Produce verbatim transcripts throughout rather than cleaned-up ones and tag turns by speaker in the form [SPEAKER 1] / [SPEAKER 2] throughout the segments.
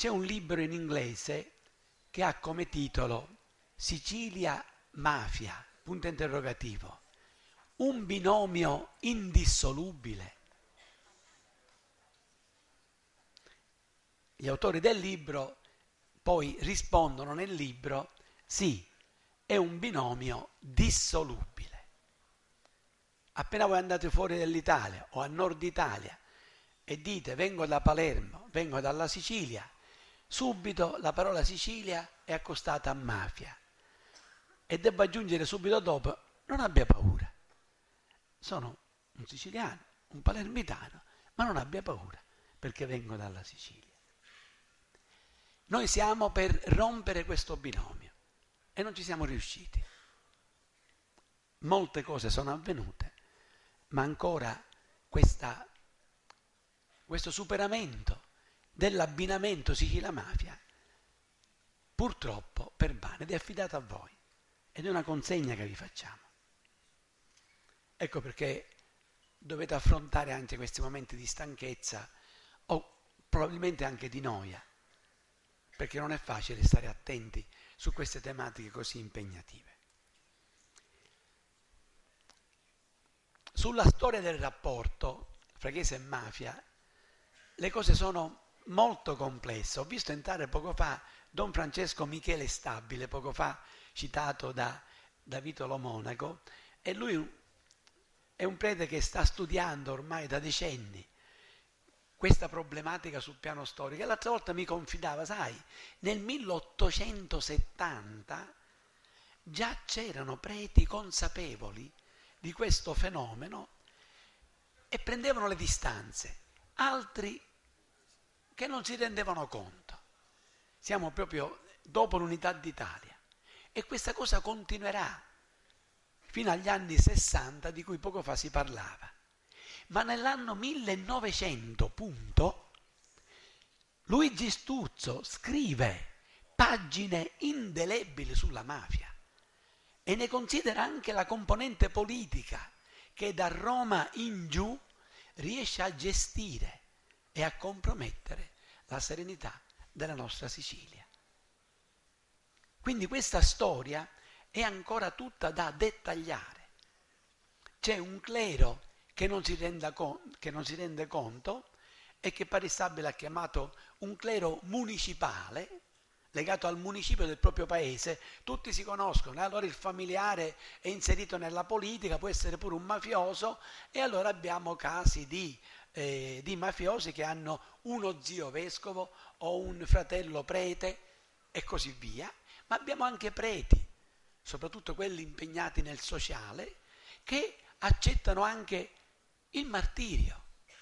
[SPEAKER 1] C'è un libro in inglese che ha come titolo Sicilia Mafia, punto interrogativo, un binomio indissolubile. Gli autori del libro poi rispondono nel libro: sì, è un binomio dissolubile. Appena voi andate fuori dall'Italia o a nord Italia e dite vengo da Palermo, vengo dalla Sicilia, subito la parola Sicilia è accostata a mafia. E devo aggiungere subito dopo: non abbia paura, sono un siciliano, un palermitano, ma non abbia paura perché vengo dalla Sicilia. Noi siamo per rompere questo binomio e non ci siamo riusciti. Molte cose sono avvenute, ma ancora questa, questo superamento dell'abbinamento Sicilia-mafia purtroppo permane ed è affidato a voi ed è una consegna che vi facciamo. Ecco perché dovete affrontare anche questi momenti di stanchezza o probabilmente anche di noia, perché non è facile stare attenti su queste tematiche così impegnative. Sulla storia del rapporto fra Chiesa e mafia le cose sono molto complesse. Ho visto entrare poco fa Don Francesco Michele Stabile, poco fa citato da, da Vito Lo Monaco, e lui è un prete che sta studiando ormai da decenni questa problematica sul piano storico. E l'altra volta mi confidava, sai, nel milleottocentosettanta già c'erano preti consapevoli di questo fenomeno e prendevano le distanze, altri che non si rendevano conto. Siamo proprio dopo l'unità d'Italia e questa cosa continuerà fino agli anni sessanta di cui poco fa si parlava. Ma nell'anno millenovecento, punto, Luigi Stuzzo scrive pagine indelebili sulla mafia e ne considera anche la componente politica che da Roma in giù riesce a gestire e a compromettere la serenità della nostra Sicilia. Quindi questa storia è ancora tutta da dettagliare. C'è un clero che non si, renda con, che non si rende conto e che Pari Stabile ha chiamato un clero municipale, legato al municipio del proprio paese. Tutti si conoscono e allora il familiare è inserito nella politica, può essere pure un mafioso, e allora abbiamo casi di, eh, di mafiosi che hanno uno zio vescovo o un fratello prete e così via, ma abbiamo anche preti, soprattutto quelli impegnati nel sociale, che accettano anche il martirio.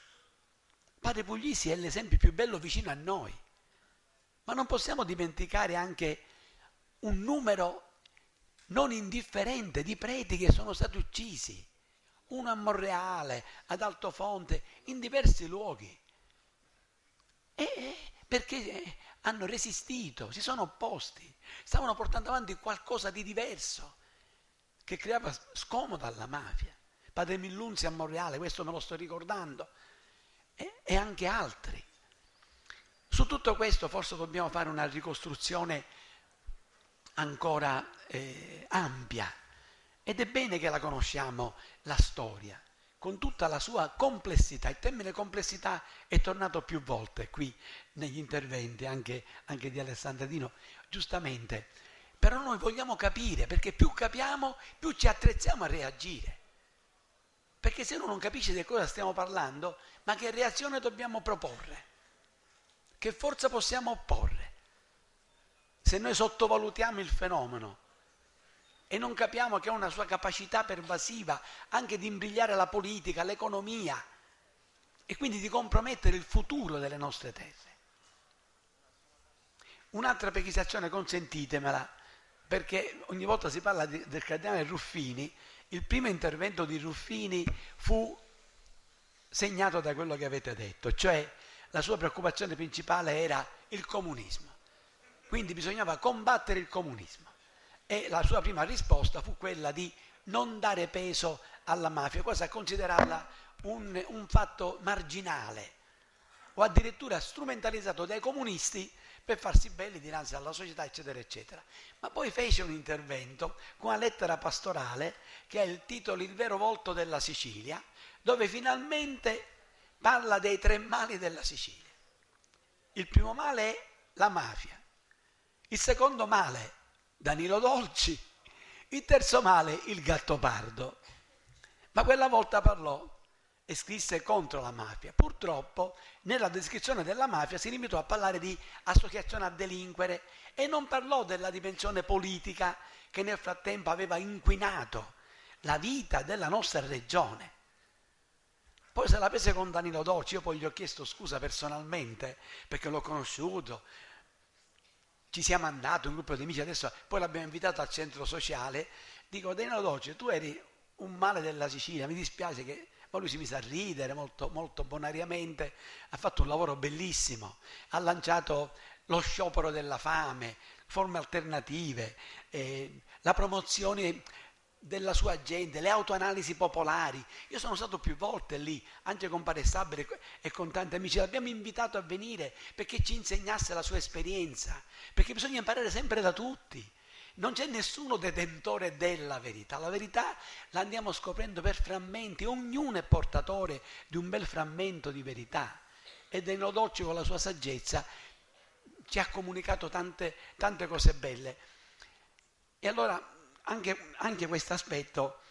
[SPEAKER 1] Padre Puglisi è l'esempio più bello vicino a noi, ma non possiamo dimenticare anche un numero non indifferente di preti che sono stati uccisi, uno a Monreale, ad Altofonte, in diversi luoghi, e perché hanno resistito, si sono opposti, stavano portando avanti qualcosa di diverso che creava scomodo alla mafia. Padre Millunzi a Monreale, questo me lo sto ricordando, e, e anche altri. Su tutto questo forse dobbiamo fare una ricostruzione ancora eh, ampia, ed è bene che la conosciamo, la storia, con tutta la sua complessità. Il termine complessità è tornato più volte qui negli interventi, anche, anche di Alessandro Dino, giustamente. Però noi vogliamo capire, perché più capiamo, più ci attrezziamo a reagire. Perché se uno non capisce di cosa stiamo parlando, ma che reazione dobbiamo proporre? Che forza possiamo opporre? Se noi sottovalutiamo il fenomeno e non capiamo che ha una sua capacità pervasiva anche di imbrigliare la politica, l'economia e quindi di compromettere il futuro delle nostre terre. Un'altra precisazione, consentitemela, perché ogni volta si parla di, del cardinale Ruffini. Il primo intervento di Ruffini fu segnato da quello che avete detto, cioè la sua preoccupazione principale era il comunismo, quindi bisognava combattere il comunismo, e la sua prima risposta fu quella di non dare peso alla mafia, quasi a considerarla un, un fatto marginale, o addirittura strumentalizzato dai comunisti per farsi belli dinanzi alla società, eccetera, eccetera. Ma poi fece un intervento con una lettera pastorale che ha il titolo Il vero volto della Sicilia, dove finalmente parla dei tre mali della Sicilia. Il primo male è la mafia, il secondo male Danilo Dolci, il terzo male il Gattopardo. Ma quella volta parlò e scrisse contro la mafia. Purtroppo nella descrizione della mafia si limitò a parlare di associazione a delinquere e non parlò della dimensione politica che nel frattempo aveva inquinato la vita della nostra regione. Poi se la prese con Danilo Dolci, io poi gli ho chiesto scusa personalmente perché l'ho conosciuto, ci siamo andati, un gruppo di amici, adesso poi l'abbiamo invitato al centro sociale, dico Danilo Dolci, tu eri un male della Sicilia, mi dispiace che... Ma lui si mise a ridere molto, molto bonariamente, ha fatto un lavoro bellissimo, ha lanciato lo sciopero della fame, forme alternative, eh, la promozione della sua gente, le autoanalisi popolari. Io sono stato più volte lì, anche con Padre Stabile e con tanti amici, l'abbiamo invitato a venire perché ci insegnasse la sua esperienza, perché bisogna imparare sempre da tutti. Non c'è nessuno detentore della verità, la verità la andiamo scoprendo per frammenti, ognuno è portatore di un bel frammento di verità e Danilo Dolci con la sua saggezza ci ha comunicato tante, tante cose belle. E allora anche, anche questo aspetto,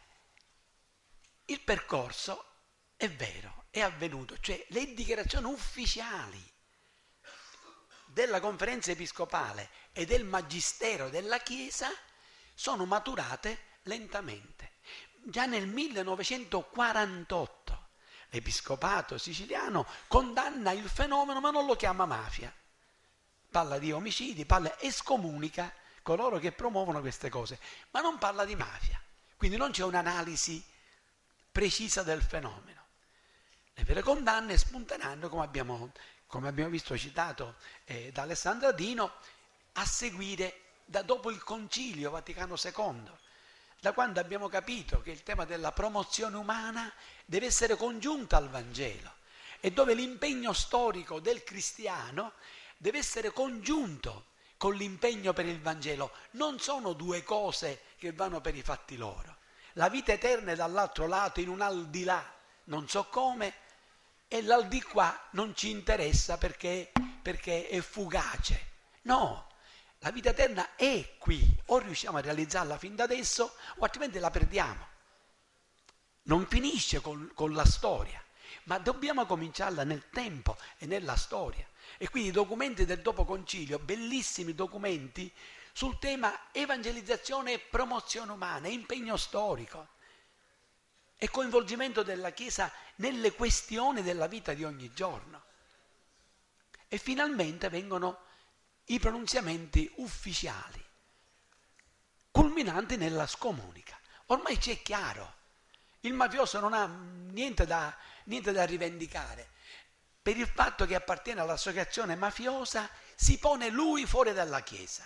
[SPEAKER 1] il percorso è vero, è avvenuto, cioè le dichiarazioni ufficiali della conferenza episcopale e del magistero della Chiesa sono maturate lentamente. Già nel millenovecentoquarantotto l'episcopato siciliano condanna il fenomeno ma non lo chiama mafia. Parla di omicidi, parla, escomunica coloro che promuovono queste cose, ma non parla di mafia. Quindi non c'è un'analisi precisa del fenomeno. Le vere condanne spunteranno, come abbiamo come abbiamo visto citato eh, da Alessandra Dino, a seguire da dopo il Concilio Vaticano secondo, da quando abbiamo capito che il tema della promozione umana deve essere congiunta al Vangelo e dove l'impegno storico del cristiano deve essere congiunto con l'impegno per il Vangelo. Non sono due cose che vanno per i fatti loro. La vita eterna è dall'altro lato, in un al di là, non so come, e l'aldilà non ci interessa perché, perché è fugace. No, la vita eterna è qui, o riusciamo a realizzarla fin da adesso o altrimenti la perdiamo. Non finisce con, con la storia, ma dobbiamo cominciarla nel tempo e nella storia. E quindi i documenti del dopo concilio, bellissimi documenti sul tema evangelizzazione e promozione umana, impegno storico e coinvolgimento della Chiesa nelle questioni della vita di ogni giorno. E finalmente vengono i pronunziamenti ufficiali, culminanti nella scomunica. Ormai c'è chiaro, il mafioso non ha niente da, niente da rivendicare. Per il fatto che appartiene all'associazione mafiosa si pone lui fuori dalla Chiesa.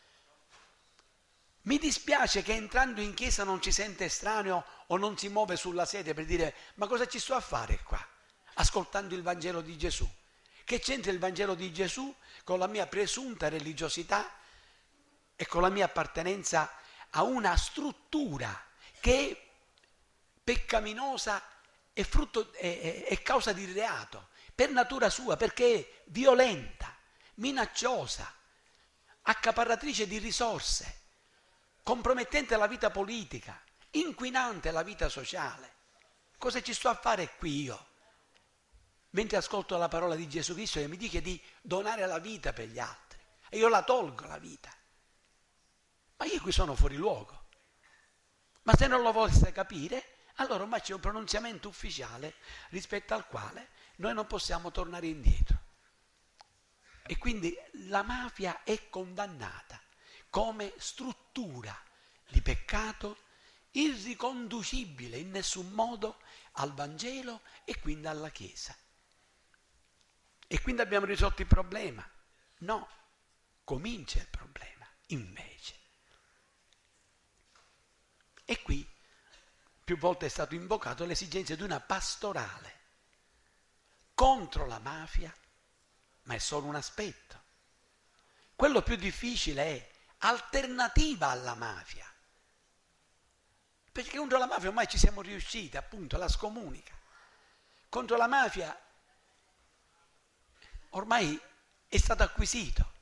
[SPEAKER 1] Mi dispiace che entrando in chiesa non ci sente estraneo o non si muove sulla sedia per dire ma cosa ci sto a fare qua, ascoltando il Vangelo di Gesù. Che c'entra il Vangelo di Gesù con la mia presunta religiosità e con la mia appartenenza a una struttura che è peccaminosa e frutto, è, è, è causa di reato, per natura sua, perché è violenta, minacciosa, accaparratrice di risorse, compromettente la vita politica, inquinante la vita sociale. Cosa ci sto a fare qui io? Mentre ascolto la parola di Gesù Cristo che mi dice di donare la vita per gli altri e io la tolgo la vita. Ma io qui sono fuori luogo. Ma se non lo volesse capire, allora ormai c'è un pronunziamento ufficiale rispetto al quale noi non possiamo tornare indietro. E quindi la mafia è condannata come struttura di peccato irriconducibile in nessun modo al Vangelo e quindi alla Chiesa. E quindi abbiamo risolto il problema? No, comincia il problema, invece. E qui più volte è stato invocato l'esigenza di una pastorale contro la mafia, ma è solo un aspetto. Quello più difficile è alternativa alla mafia. Perché contro la mafia ormai ci siamo riusciti, appunto, la scomunica. Contro la mafia ormai è stato acquisito,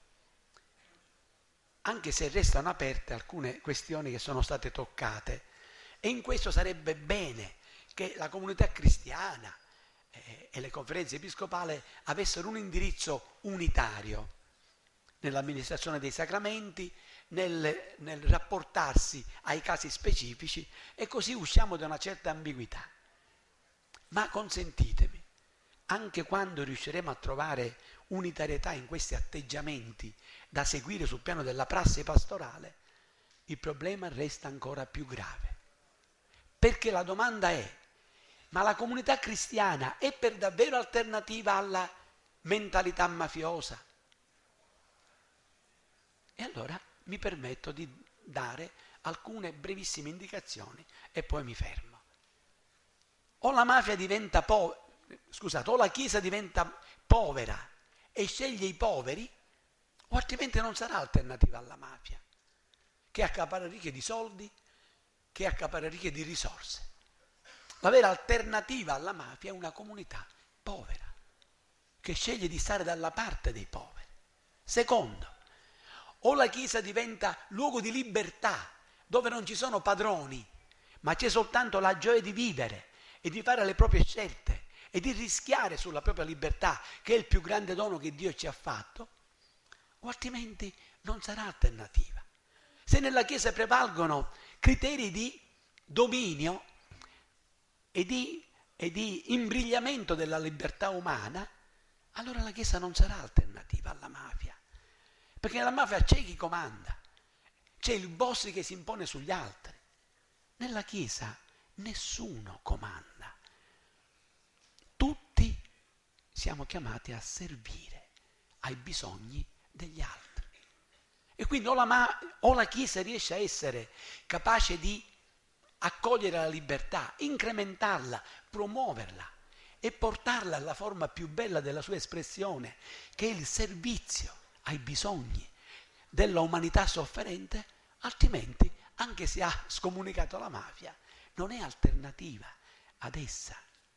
[SPEAKER 1] anche se restano aperte alcune questioni che sono state toccate. E in questo sarebbe bene che la comunità cristiana eh, e le conferenze episcopali avessero un indirizzo unitario nell'amministrazione dei sacramenti, nel, nel rapportarsi ai casi specifici, e così usciamo da una certa ambiguità. Ma consentitemi, anche quando riusciremo a trovare unitarietà in questi atteggiamenti da seguire sul piano della prassi pastorale, il problema resta ancora più grave. Perché la domanda è: ma la comunità cristiana è per davvero alternativa alla mentalità mafiosa? E allora mi permetto di dare alcune brevissime indicazioni e poi mi fermo. O la mafia diventa povera, scusate, o la Chiesa diventa povera e sceglie i poveri, o altrimenti non sarà alternativa alla mafia, che accapara ricche di soldi, che accapara ricche di risorse. La vera alternativa alla mafia è una comunità povera, che sceglie di stare dalla parte dei poveri. Secondo, o la Chiesa diventa luogo di libertà, dove non ci sono padroni, ma c'è soltanto la gioia di vivere e di fare le proprie scelte e di rischiare sulla propria libertà, che è il più grande dono che Dio ci ha fatto, o altrimenti non sarà alternativa. Se nella Chiesa prevalgono criteri di dominio e di, e di imbrigliamento della libertà umana, allora la Chiesa non sarà alternativa alla mafia. Perché nella mafia c'è chi comanda, c'è il boss che si impone sugli altri. Nella Chiesa nessuno comanda. Tutti siamo chiamati a servire ai bisogni degli altri. E quindi o la, ma- o la Chiesa riesce a essere capace di accogliere la libertà, incrementarla, promuoverla e portarla alla forma più bella della sua espressione, che è il servizio ai bisogni della umanità sofferente, altrimenti, anche se ha scomunicato la mafia, non è alternativa ad essa.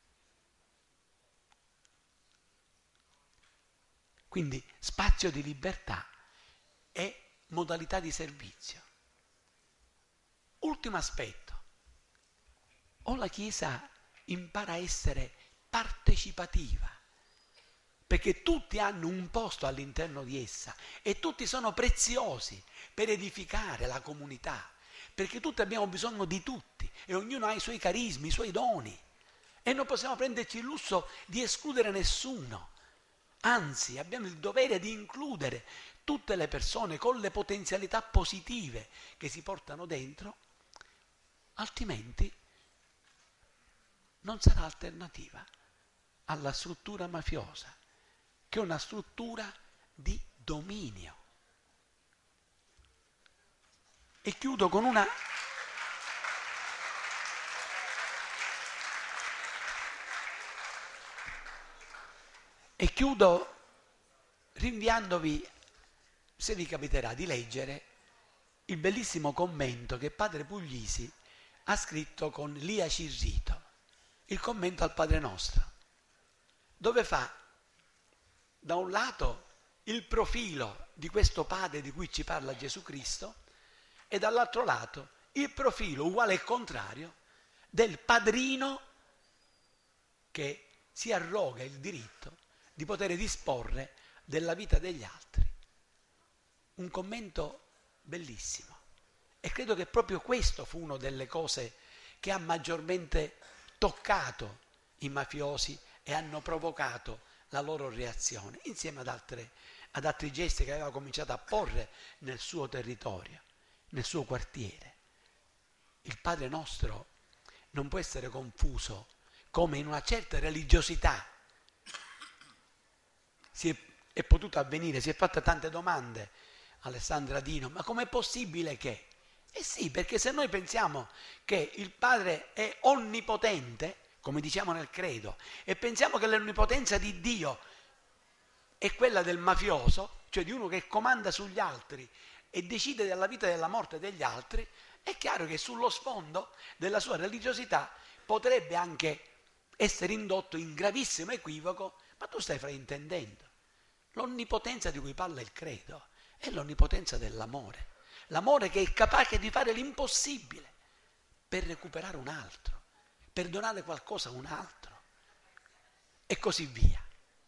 [SPEAKER 1] Quindi spazio di libertà e modalità di servizio. Ultimo aspetto: o la Chiesa impara a essere partecipativa, perché tutti hanno un posto all'interno di essa e tutti sono preziosi per edificare la comunità, perché tutti abbiamo bisogno di tutti e ognuno ha i suoi carismi, i suoi doni, e non possiamo prenderci il lusso di escludere nessuno. Anzi, abbiamo il dovere di includere tutte le persone con le potenzialità positive che si portano dentro, altrimenti non sarà alternativa alla struttura mafiosa, che è una struttura di dominio. E chiudo con una e chiudo rinviandovi, se vi capiterà, di leggere il bellissimo commento che padre Puglisi ha scritto con Lia Cirrito, il commento al Padre Nostro, dove fa da un lato il profilo di questo Padre di cui ci parla Gesù Cristo e dall'altro lato il profilo uguale e contrario del padrino che si arroga il diritto di poter disporre della vita degli altri. Un commento bellissimo, e credo che proprio questo fu una delle cose che ha maggiormente toccato i mafiosi e hanno provocato la loro reazione, insieme ad, altre, ad altri gesti che aveva cominciato a porre nel suo territorio, nel suo quartiere. Il Padre Nostro non può essere confuso come in una certa religiosità si è, è potuto avvenire. Si è fatta tante domande Alessandra Dino: ma com'è possibile che? Eh sì, perché se noi pensiamo che il Padre è onnipotente, come diciamo nel credo, e pensiamo che l'onnipotenza di Dio è quella del mafioso, cioè di uno che comanda sugli altri e decide della vita e della morte degli altri, è chiaro che sullo sfondo della sua religiosità potrebbe anche essere indotto in gravissimo equivoco, ma tu stai fraintendendo. L'onnipotenza di cui parla il credo è l'onnipotenza dell'amore, l'amore che è capace di fare l'impossibile per recuperare un altro, per donare qualcosa a un altro e così via.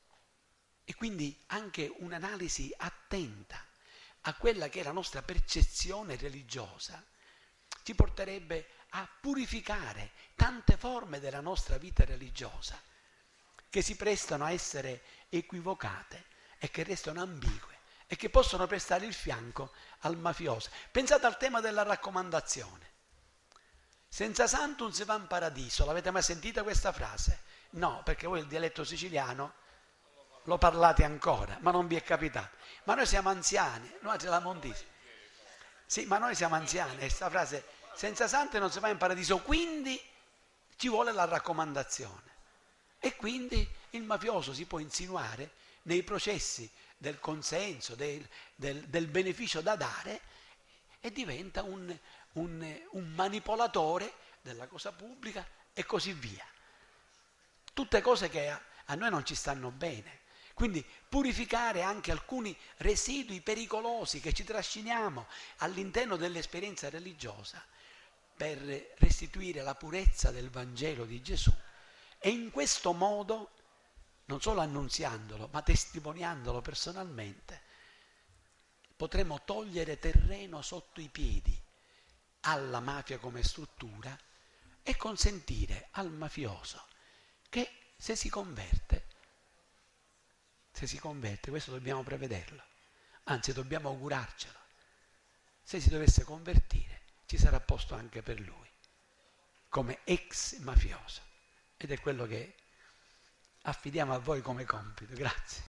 [SPEAKER 1] E quindi anche un'analisi attenta a quella che è la nostra percezione religiosa ci porterebbe a purificare tante forme della nostra vita religiosa che si prestano a essere equivocate e che restano ambigue e che possono prestare il fianco al mafioso. Pensate al tema della raccomandazione. Senza santo non si va in paradiso. L'avete mai sentita questa frase? No, perché voi il dialetto siciliano lo parlate ancora, ma non vi è capitato. Ma noi siamo anziani, noi ce la Montisi. Sì, ma noi siamo anziani, questa frase, senza santo non si va in paradiso, quindi ci vuole la raccomandazione. E quindi il mafioso si può insinuare nei processi del consenso, del, del, del beneficio da dare e diventa un, un, un manipolatore della cosa pubblica e così via. Tutte cose che a, a noi non ci stanno bene. Quindi purificare anche alcuni residui pericolosi che ci trasciniamo all'interno dell'esperienza religiosa per restituire la purezza del Vangelo di Gesù e in questo modo, non solo annunziandolo, ma testimoniandolo personalmente, potremo togliere terreno sotto i piedi alla mafia come struttura e consentire al mafioso che se si converte, se si converte, questo dobbiamo prevederlo, anzi dobbiamo augurarcelo, se si dovesse convertire ci sarà posto anche per lui, come ex mafioso. Ed è quello che affidiamo a voi come compito. Grazie.